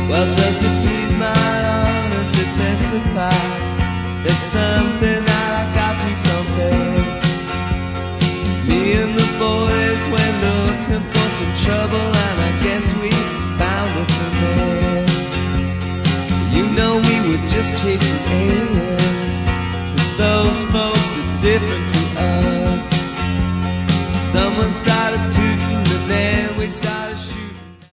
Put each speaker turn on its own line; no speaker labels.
Well, does it please my honor to testify? There's something that I got to confess. Me and the boys went looking for some trouble, and I guess we found us a mess. You know we were just chasing aliens, 'cause those folks are different to us. Someone started to